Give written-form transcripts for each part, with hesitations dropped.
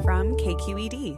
from KQED.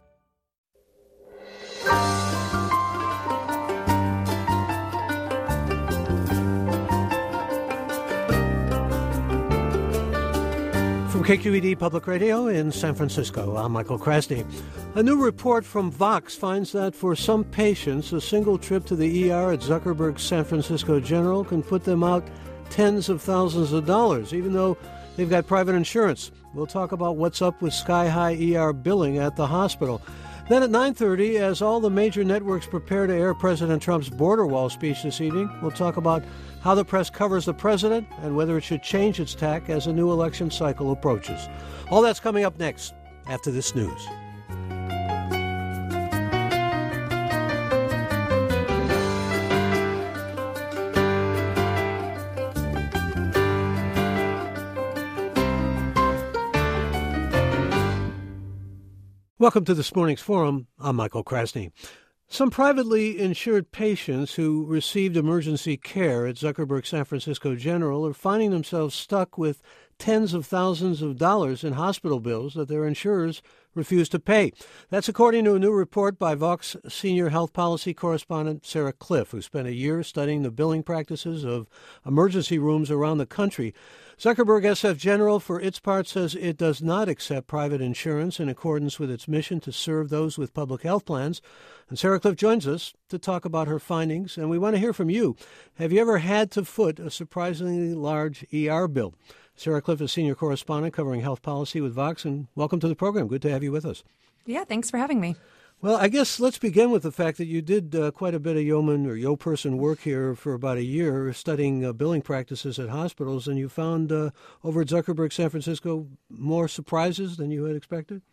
From KQED Public Radio in San Francisco, I'm Michael Krasny. A new report from Vox finds that for some patients, a single trip to the ER at Zuckerberg's San Francisco General can put them out tens of thousands of dollars, even though they've got private insurance. We'll talk about what's up with sky-high ER billing at the hospital. Then at 9:30, as all the major networks prepare to air President Trump's border wall speech this evening, we'll talk about how the press covers the president and whether it should change its tack as a new election cycle approaches. All that's coming up next after this news. Welcome to this morning's forum. I'm Michael Krasny. Some privately insured patients who received emergency care at Zuckerberg San Francisco General are finding themselves stuck with tens of thousands of dollars in hospital bills that their insurers refuse to pay. That's according to a new report by Vox senior health policy correspondent Sarah Kliff, who spent a year studying the billing practices of emergency rooms around the country. Zuckerberg SF General, for its part, says it does not accept private insurance in accordance with its mission to serve those with public health plans. And Sarah Kliff joins us to talk about her findings, and we want to hear from you. Have you ever had to foot a surprisingly large ER bill? Sarah Kliff is senior correspondent covering health policy with Vox, and welcome to the program. Good to have you with us. Yeah, thanks for having me. Well, I guess let's begin with the fact that you did quite a bit of yeoman or yo-person work here for about a year studying billing practices at hospitals, and you found over at Zuckerberg San Francisco more surprises than you had expected?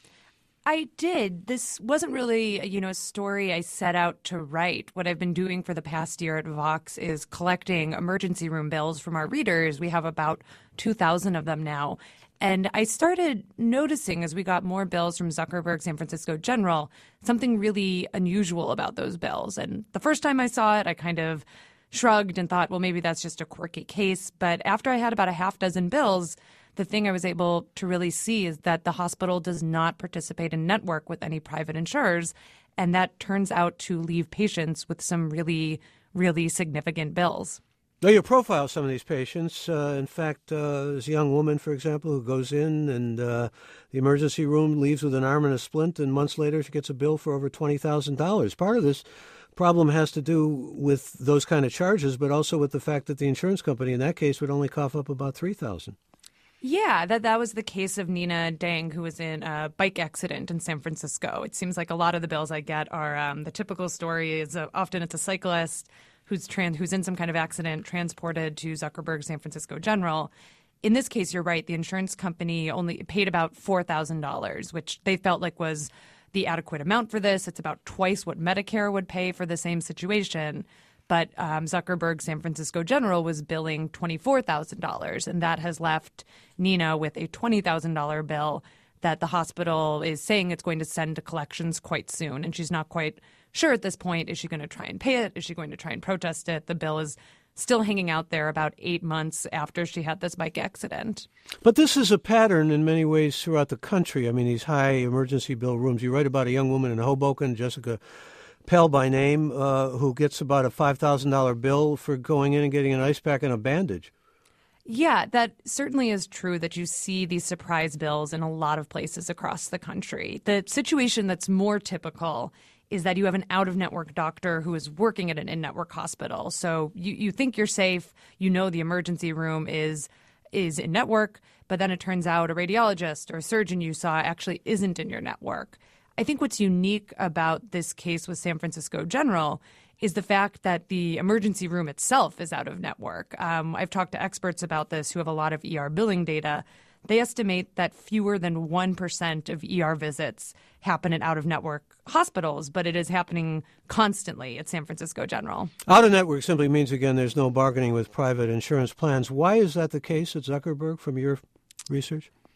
I did. This wasn't really, a story I set out to write. What I've been doing for the past year at Vox is collecting emergency room bills from our readers. We have about 2,000 of them now. And I started noticing as we got more bills from Zuckerberg San Francisco General, something really unusual about those bills. And the first time I saw it, I kind of shrugged and thought, well, maybe that's just a quirky case. But after I had about a half dozen bills, the thing I was able to really see is that the hospital does not participate in network with any private insurers. And that turns out to leave patients with some really, really significant bills. Now, you profile some of these patients. In fact, there's a young woman, for example, who goes in and the emergency room leaves with an arm and a splint, and months later she gets a bill for over $20,000. Part of this problem has to do with those kind of charges, but also with the fact that the insurance company in that case would only cough up about $3,000. Yeah, that was the case of Nina Dang, who was in a bike accident in San Francisco. It seems like a lot of the bills I get are the typical story is often it's a cyclist who's in some kind of accident transported to Zuckerberg San Francisco General. In this case, you're right. The insurance company only paid about $4,000, which they felt like was the adequate amount for this. It's about twice what Medicare would pay for the same situation. But Zuckerberg San Francisco General was billing $24,000, and that has left Nina with a $20,000 bill that the hospital is saying it's going to send to collections quite soon. And she's not quite sure at this point. Is she going to try and pay it? Is she going to try and protest it? The bill is still hanging out there about 8 months after she had this bike accident. But this is a pattern in many ways throughout the country. I mean, these high emergency bill rooms. You write about a young woman in Hoboken, Jessica Pell by name, who gets about a $5,000 bill for going in and getting an ice pack and a bandage. Yeah, that certainly is true that you see these surprise bills in a lot of places across the country. The situation that's more typical is that you have an out-of-network doctor who is working at an in-network hospital. So you think you're safe, you know the emergency room is in-network, but then it turns out a radiologist or a surgeon you saw actually isn't in your network. I think what's unique about this case with San Francisco General is the fact that the emergency room itself is out of network. I've talked to experts about this who have a lot of ER billing data. They estimate that fewer than 1% of ER visits happen at out-of-network hospitals, but it is happening constantly at San Francisco General. Out-of-network simply means, again, there's no bargaining with private insurance plans. Why is that the case at Zuckerberg from your research?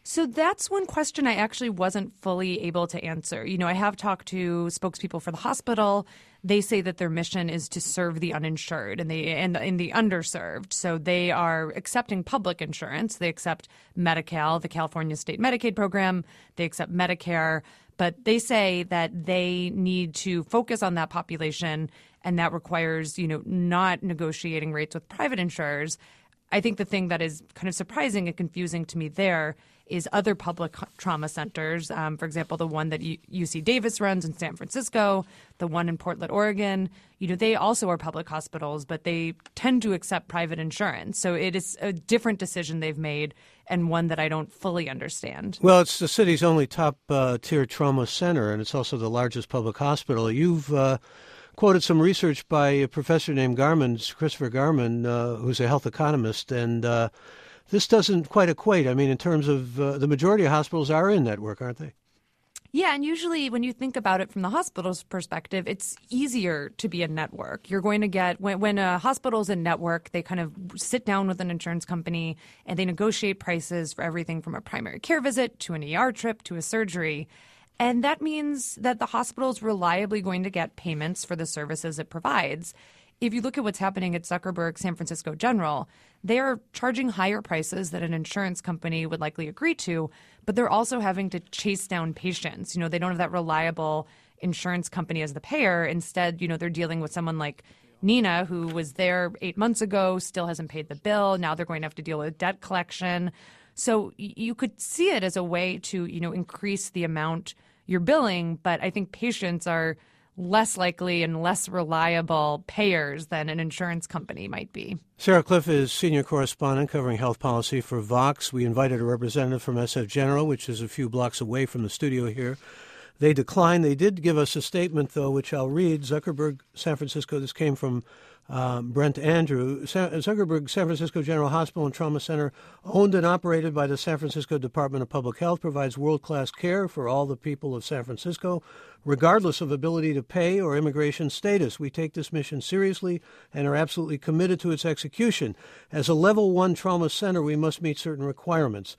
So that's one question I actually wasn't fully able to answer. I have talked to spokespeople for the hospital. They say that their mission is to serve the uninsured and the underserved. So they are accepting public insurance. They accept Medi-Cal, the California State Medicaid program. They accept Medicare. But they say that they need to focus on that population, and that requires, not negotiating rates with private insurers. I think the thing that is kind of surprising and confusing to me there is other public trauma centers. For example, the one that UC Davis runs in San Francisco, the one in Portland, Oregon, they also are public hospitals, but they tend to accept private insurance. So it is a different decision they've made, and one that I don't fully understand. Well, it's the city's only top-tier trauma center, and it's also the largest public hospital. You've quoted some research by a professor named Christopher Garman, who's a health economist, and this doesn't quite equate. I mean, in terms of the majority of hospitals are in network, aren't they? Yeah, and usually when you think about it from the hospital's perspective, it's easier to be a network. You're going to get, when a hospital's a network, they kind of sit down with an insurance company and they negotiate prices for everything from a primary care visit to an ER trip to a surgery. And that means that the hospital is reliably going to get payments for the services it provides. If you look at what's happening at Zuckerberg San Francisco General, they are charging higher prices that an insurance company would likely agree to, but they're also having to chase down patients. They don't have that reliable insurance company as the payer. Instead, they're dealing with someone like Nina, who was there 8 months ago, still hasn't paid the bill. Now they're going to have to deal with debt collection. So you could see it as a way to, increase the amount you're billing, but I think patients are less likely and less reliable payers than an insurance company might be. Sarah Kliff is senior correspondent covering health policy for Vox. We invited a representative from SF General, which is a few blocks away from the studio here. They declined. They did give us a statement, though, which I'll read. Zuckerberg, San Francisco, this came from Brent Andrew. Zuckerberg San Francisco General Hospital and Trauma Center, owned and operated by the San Francisco Department of Public Health, provides world-class care for all the people of San Francisco, regardless of ability to pay or immigration status. We take this mission seriously and are absolutely committed to its execution. As a Level 1 trauma center, we must meet certain requirements.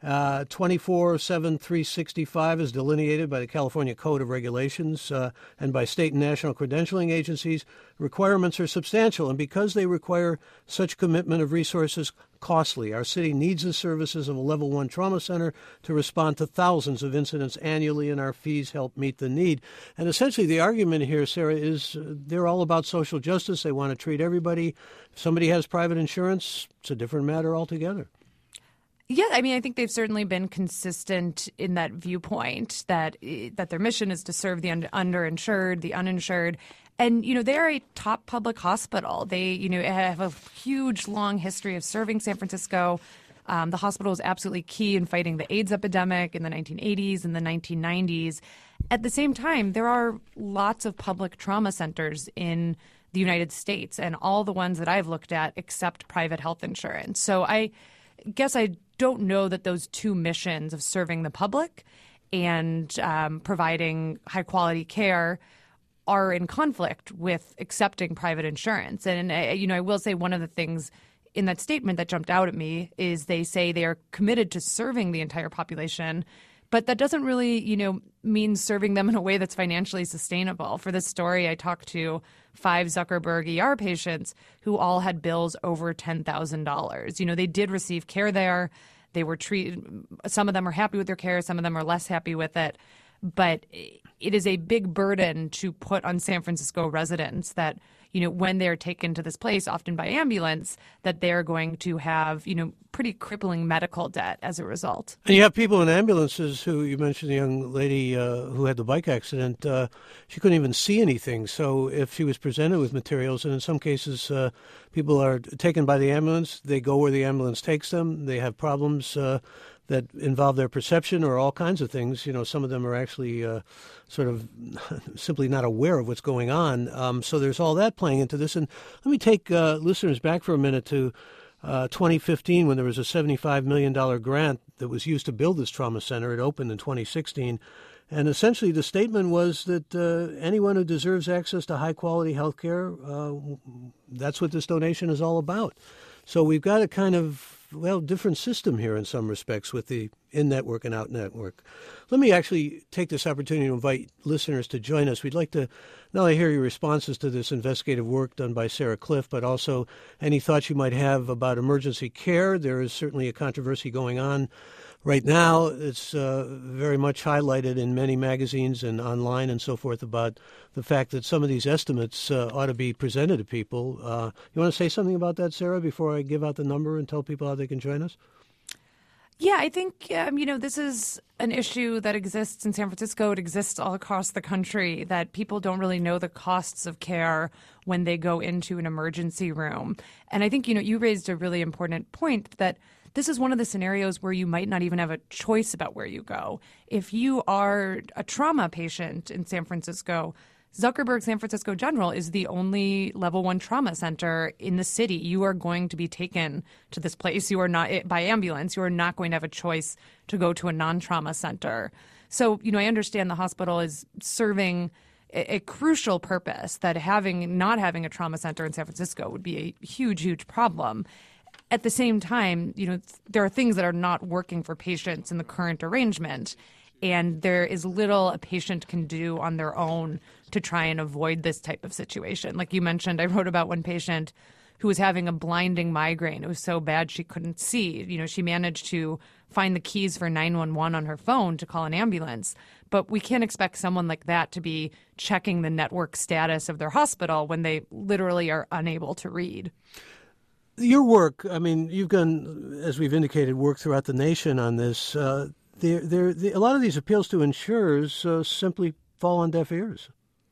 24/7/365 is delineated by the California Code of Regulations and by state and national credentialing agencies. Requirements are substantial, and because they require such commitment of resources, costly. Our city needs the services of a Level 1 trauma center to respond to thousands of incidents annually, and our fees help meet the need. And essentially the argument here, Sarah, is they're all about social justice. They want to treat everybody. If somebody has private insurance, it's a different matter altogether. Yeah, I mean, I think they've certainly been consistent in that viewpoint that their mission is to serve the underinsured, the uninsured. And, they're a top public hospital. They, have a huge, long history of serving San Francisco. The hospital is absolutely key in fighting the AIDS epidemic in the 1980s and the 1990s. At the same time, there are lots of public trauma centers in the United States, and all the ones that I've looked at accept private health insurance. So I guess I don't know that those two missions of serving the public and providing high-quality care are in conflict with accepting private insurance. And, I will say one of the things in that statement that jumped out at me is they say they are committed to serving the entire population, but that doesn't really, mean serving them in a way that's financially sustainable. For this story, I talked to 5 Zuckerberg ER patients who all had bills over $10,000. They did receive care there. They were treated. Some of them are happy with their care. Some of them are less happy with it. But it is a big burden to put on San Francisco residents that, when they're taken to this place, often by ambulance, that they're going to have, pretty crippling medical debt as a result. And you have people in ambulances who, you mentioned the young lady who had the bike accident, she couldn't even see anything. So if she was presented with materials, and in some cases people are taken by the ambulance, they go where the ambulance takes them, they have problems that involve their perception or all kinds of things. Some of them are actually sort of simply not aware of what's going on. So there's all that playing into this. And let me take listeners back for a minute to 2015 when there was a $75 million grant that was used to build this trauma center. It opened in 2016. And essentially the statement was that anyone who deserves access to high-quality health care, that's what this donation is all about. So we've got to kind of different system here in some respects with the in-network and out-network. Let me actually take this opportunity to invite listeners to join us. We'd like to not only hear your responses to this investigative work done by Sarah Cliff, but also any thoughts you might have about emergency care. There is certainly a controversy going on right now. It's very much highlighted in many magazines and online and so forth about the fact that some of these estimates ought to be presented to people. You want to say something about that, Sarah, before I give out the number and tell people how they can join us? Yeah, I think, this is an issue that exists in San Francisco. It exists all across the country, that people don't really know the costs of care when they go into an emergency room. And I think, you raised a really important point that this is one of the scenarios where you might not even have a choice about where you go. If you are a trauma patient in San Francisco, Zuckerberg San Francisco General is the only level 1 trauma center in the city. You are going to be taken to this place. You are not by ambulance. You are not going to have a choice to go to a non-trauma center. So, I understand the hospital is serving a crucial purpose, that not having a trauma center in San Francisco would be a huge, huge problem. At the same time, there are things that are not working for patients in the current arrangement, and there is little a patient can do on their own to try and avoid this type of situation. Like you mentioned, I wrote about one patient who was having a blinding migraine. It was so bad she couldn't see. She managed to find the keys for 911 on her phone to call an ambulance. But we can't expect someone like that to be checking the network status of their hospital when they literally are unable to read. Your work, you've done, as we've indicated, work throughout the nation on this. A lot of these appeals to insurers simply fall on deaf ears.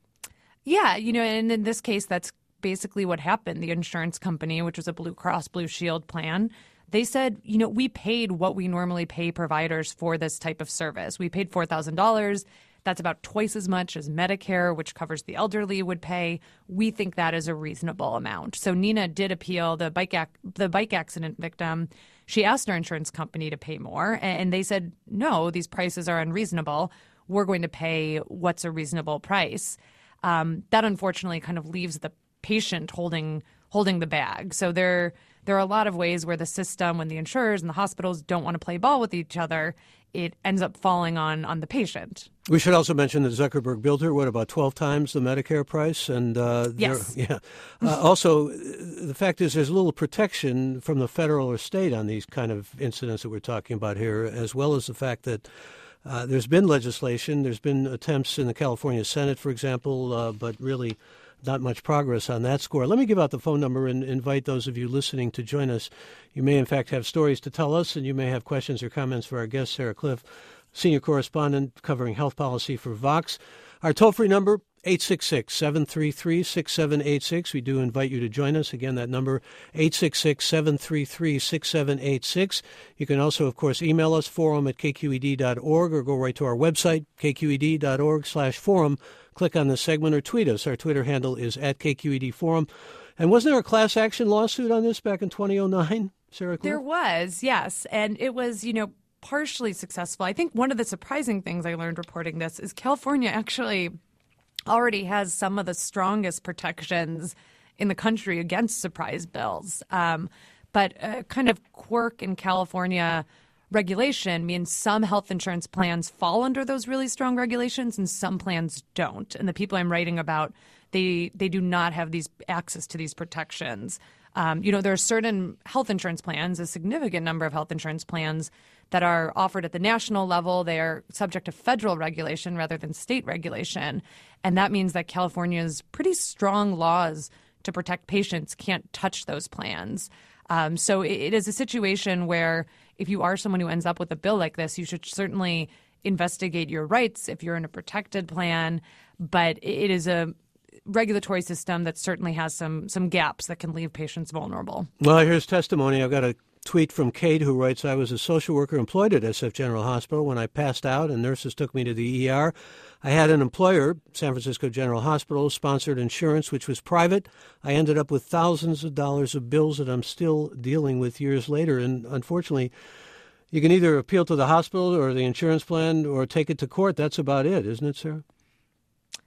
Yeah, and in this case, that's basically what happened. The insurance company, which was a Blue Cross Blue Shield plan, they said, we paid what we normally pay providers for this type of service. We paid $4,000. That's about twice as much as Medicare, which covers the elderly, would pay. We think that is a reasonable amount. So Nina did appeal, the bike accident victim. She asked our insurance company to pay more, and they said, no, these prices are unreasonable. We're going to pay what's a reasonable price. That unfortunately kind of leaves the patient holding the bag. So there are a lot of ways where the system, when the insurers and the hospitals don't want to play ball with each other, it ends up falling on the patient. We should also mention that Zuckerberg billed her, about 12 times the Medicare price? And yes. Also, the fact is there's a little protection from the federal or state on these kind of incidents that we're talking about here, as well as the fact that there's been legislation. There's been attempts in the California Senate, for example, but really not much progress on that score. Let me give out the phone number and invite those of you listening to join us. You may, in fact, have stories to tell us, and you may have questions or comments for our guest, Sarah Cliff, senior correspondent covering health policy for Vox. Our toll-free number, 866-733-6786. We do invite you to join us. Again, that number, 866-733-6786. You can also, of course, email us, forum@kqed.org, or go right to our website, kqed.org/forum. Click on the segment or tweet us. Our Twitter handle is @KQEDForum. And wasn't there a class action lawsuit on this back in 2009, Sarah Cliff? There was, yes. And it was, partially successful. I think one of the surprising things I learned reporting this is California actually already has some of the strongest protections in the country against surprise bills. But a kind of quirk in California regulation means some health insurance plans fall under those really strong regulations and some plans don't. And the people I'm writing about, they do not have these access to these protections. There are certain health insurance plans, a significant number of health insurance plans that are offered at the national level. They are subject to federal regulation rather than state regulation. And that means that California's pretty strong laws to protect patients can't touch those plans. So it is a situation where if you are someone who ends up with a bill like this, you should certainly investigate your rights if you're in a protected plan. But it is a regulatory system that certainly has some gaps that can leave patients vulnerable. Well, here's testimony. I've got a tweet from Kate who writes, I was a social worker employed at SF General Hospital. When I passed out and nurses took me to the ER, I had an employer, San Francisco General Hospital, sponsored insurance, which was private. I ended up with thousands of dollars of bills that I'm still dealing with years later. And unfortunately, you can either appeal to the hospital or the insurance plan or take it to court. That's about it, isn't it, Sarah?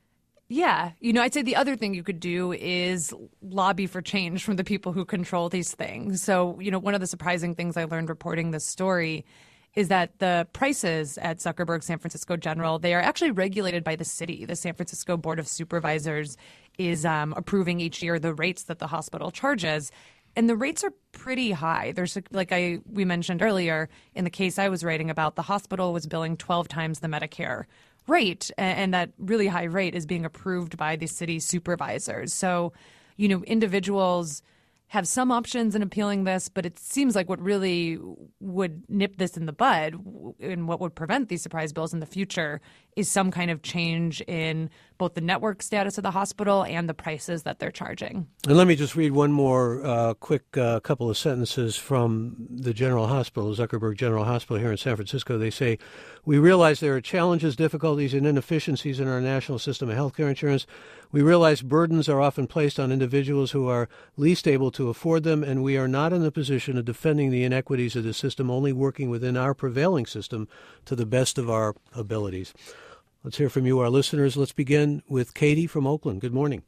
Yeah. I'd say the other thing you could do is lobby for change from the people who control these things. So, one of the surprising things I learned reporting this story is that the prices at Zuckerberg San Francisco General, they are actually regulated by the city. The San Francisco Board of Supervisors is approving each year the rates that the hospital charges. And the rates are pretty high. There's, we mentioned earlier, in the case I was writing about, the hospital was billing 12 times the Medicare rate. And that really high rate is being approved by the city supervisors. So, individuals have some options in appealing this, but it seems like what really would nip this in the bud and what would prevent these surprise bills in the future is some kind of change in both the network status of the hospital and the prices that they're charging. And let me just read one more quick couple of sentences from the General Hospital, Zuckerberg General Hospital here in San Francisco. They say, "We realize there are challenges, difficulties, and inefficiencies in our national system of healthcare insurance. We realize burdens are often placed on individuals who are least able to afford them, and we are not in the position of defending the inequities of the system, only working within our prevailing system to the best of our abilities." Let's hear from you, our listeners. Let's begin with Katie from Oakland. Good morning.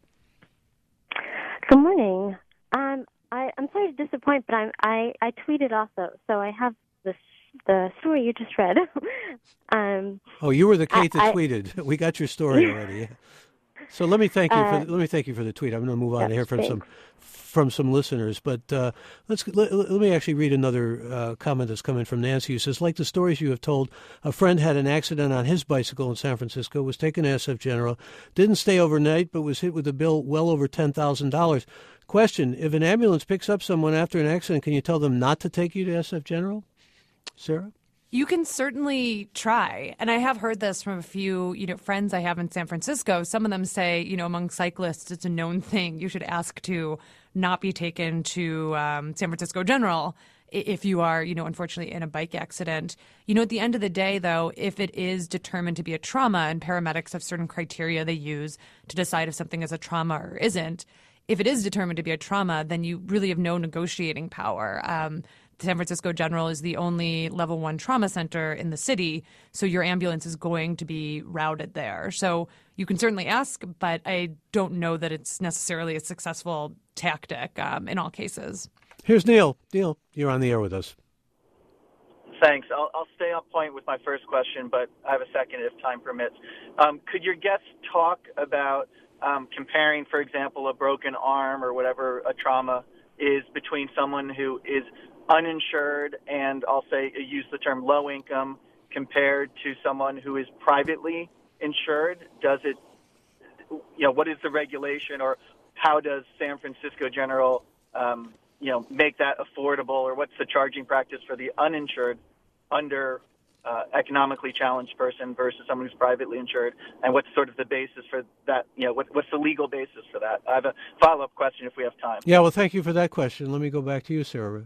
Good morning. I'm sorry to disappoint, but I tweeted also, so I have the story you just read. You were the Kate that tweeted. We got your story already. So let me thank you for the tweet. I'm going to move on to hear from some listeners, but let me actually read another comment that's come in from Nancy, who says, like the stories you have told, a friend had an accident on his bicycle in San Francisco, was taken to SF General, didn't stay overnight, but was hit with a bill well over $10,000. Question: if an ambulance picks up someone after an accident, can you tell them not to take you to SF General? Sarah? You can certainly try. And I have heard this from a few, friends I have in San Francisco. Some of them say, among cyclists, it's a known thing. You should ask to not be taken to San Francisco General if you are, unfortunately in a bike accident. At the end of the day, though, if it is determined to be a trauma, and paramedics have certain criteria they use to decide if something is a trauma or isn't, if it is determined to be a trauma, then you really have no negotiating power. San Francisco General is the only level 1 trauma center in the city, so your ambulance is going to be routed there. So you can certainly ask, but I don't know that it's necessarily a successful tactic in all cases. Here's Neil. Neil, you're on the air with us. Thanks. I'll stay on point with my first question, but I have a second if time permits. Could your guests talk about comparing, for example, a broken arm or whatever a trauma is between someone who is uninsured and I'll say use the term low income compared to someone who is privately insured? Does it, what is the regulation, or how does San Francisco General, make that affordable, or what's the charging practice for the uninsured under economically challenged person versus someone who's privately insured, and what's sort of the basis for that? What's the legal basis for that? I have a follow-up question if we have time. Yeah, well, thank you for that question. Let me go back to you, Sarah.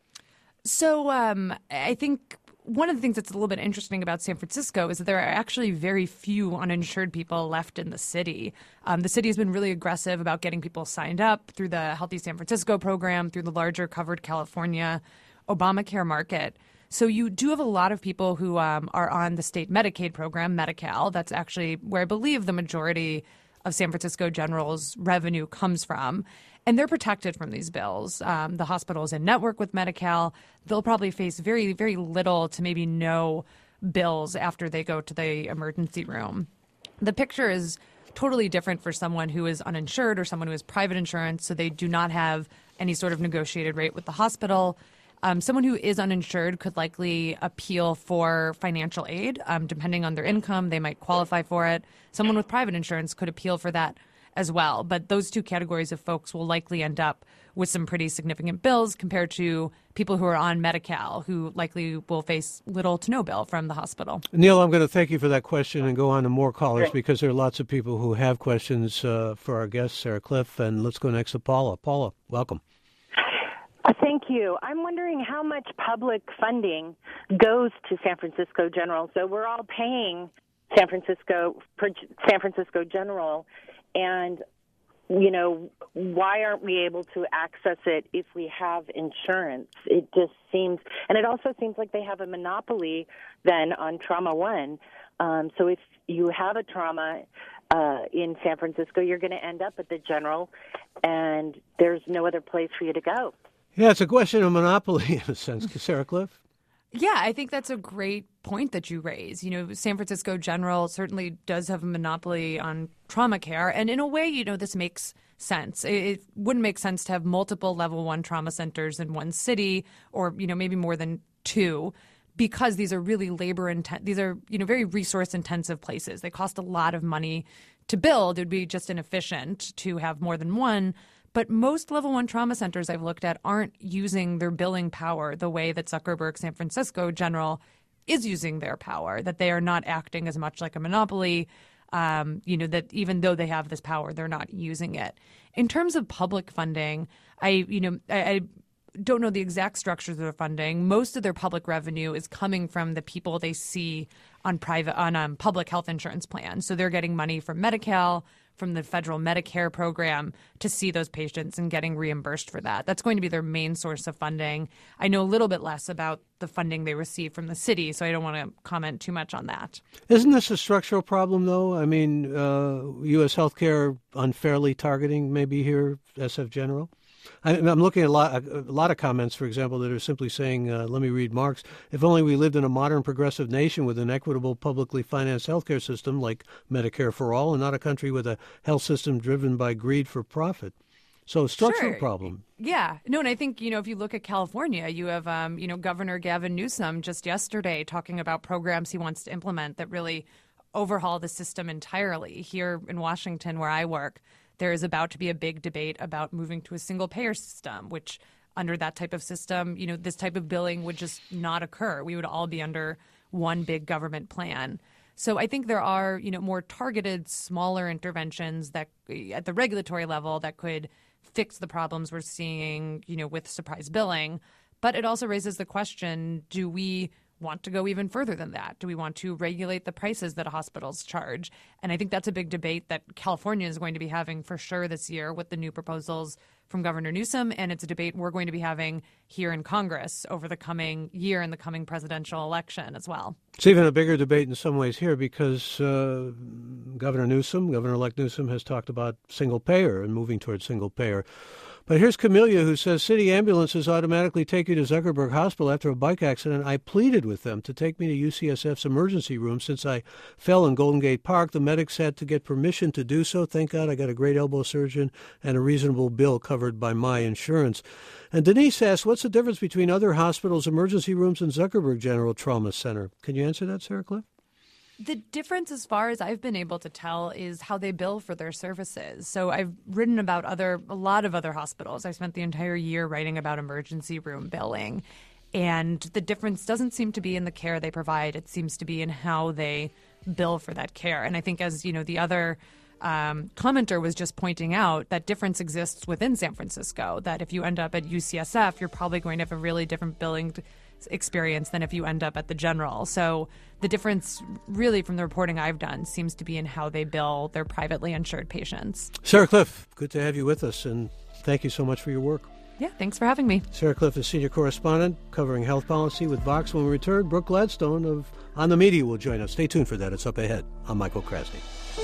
So I think one of the things that's a little bit interesting about San Francisco is that there are actually very few uninsured people left in the city. The city has been really aggressive about getting people signed up through the Healthy San Francisco program, through the larger Covered California Obamacare market. So you do have a lot of people who are on the state Medicaid program, Medi-Cal. That's actually where I believe the majority of San Francisco General's revenue comes from. And they're protected from these bills. The hospital is in network with Medi-Cal. They'll probably face very, very little to maybe no bills after they go to the emergency room. The picture is totally different for someone who is uninsured or someone who has private insurance, so they do not have any sort of negotiated rate with the hospital. Someone who is uninsured could likely appeal for financial aid. Depending on their income, they might qualify for it. Someone with private insurance could appeal for that as well. But those two categories of folks will likely end up with some pretty significant bills compared to people who are on Medi-Cal, who likely will face little to no bill from the hospital. Neil, I'm going to thank you for that question and go on to more callers because there are lots of people who have questions for our guest, Sarah Kliff. And let's go next to Paula. Paula, welcome. Thank you. I'm wondering how much public funding goes to San Francisco General. So we're all paying San Francisco General, and why aren't we able to access it if we have insurance? It just seems, and it also seems like they have a monopoly then on Trauma One. So if you have a trauma, in San Francisco, you're going to end up at the General, and there's no other place for you to go. Yeah, it's a question of monopoly in a sense. Sarah Cliff? Yeah, I think that's a great point that you raise. San Francisco General certainly does have a monopoly on trauma care. And in a way, this makes sense. It wouldn't make sense to have multiple level 1 trauma centers in one city or, maybe more than 2, because these are really these are, very resource intensive places. They cost a lot of money to build. It would be just inefficient to have more than one. But most level 1 trauma centers I've looked at aren't using their billing power the way that Zuckerberg San Francisco General is using their power, that they are not acting as much like a monopoly, that even though they have this power, they're not using it. In terms of public funding, I don't know the exact structures of their funding. Most of their public revenue is coming from the people they see on public health insurance plans. So they're getting money from Medi-Cal, from the federal Medicare program to see those patients and getting reimbursed for that. That's going to be their main source of funding. I know a little bit less about the funding they receive from the city, so I don't want to comment too much on that. Isn't this a structural problem, though? I mean, U.S. healthcare unfairly targeting maybe here, SF General? I'm looking at a lot of comments, for example, that are simply saying, let me read Mark's, if only we lived in a modern progressive nation with an equitable publicly financed healthcare system like Medicare for all and not a country with a health system driven by greed for profit. So structural problem. Yeah. No, and I think, if you look at California, you have, Governor Gavin Newsom just yesterday talking about programs he wants to implement that really overhaul the system entirely. Here in Washington, where I work, there is about to be a big debate about moving to a single payer system, which under that type of system, this type of billing would just not occur. We would all be under one big government plan. So I think there are, more targeted, smaller interventions that at the regulatory level that could fix the problems we're seeing, with surprise billing. But it also raises the question, do we want to go even further than that? Do we want to regulate the prices that hospitals charge? And I think that's a big debate that California is going to be having for sure this year with the new proposals from Governor Newsom. And it's a debate we're going to be having here in Congress over the coming year and the coming presidential election as well. It's even a bigger debate in some ways here because Governor-elect Newsom has talked about single payer and moving towards single payer. But here's Camellia, who says city ambulances automatically take you to Zuckerberg Hospital after a bike accident. I pleaded with them to take me to UCSF's emergency room since I fell in Golden Gate Park. The medics had to get permission to do so. Thank God I got a great elbow surgeon and a reasonable bill covered by my insurance. And Denise asks, what's the difference between other hospitals' emergency rooms and Zuckerberg General Trauma Center? Can you answer that, Sarah Cliff? The difference, as far as I've been able to tell, is how they bill for their services. So I've written about a lot of other hospitals. I spent the entire year writing about emergency room billing. And the difference doesn't seem to be in the care they provide. It seems to be in how they bill for that care. And I think, as the other commenter was just pointing out, that difference exists within San Francisco, that if you end up at UCSF, you're probably going to have a really different billing experience than if you end up at the General. So the difference really from the reporting I've done seems to be in how they bill their privately insured patients. Sarah Cliff, good to have you with us, and thank you so much for your work. Yeah, thanks for having me. Sarah Cliff is senior correspondent covering health policy with Vox. When we return, Brooke Gladstone of On the Media will join us. Stay tuned for that. It's up ahead. I'm Michael Krasny.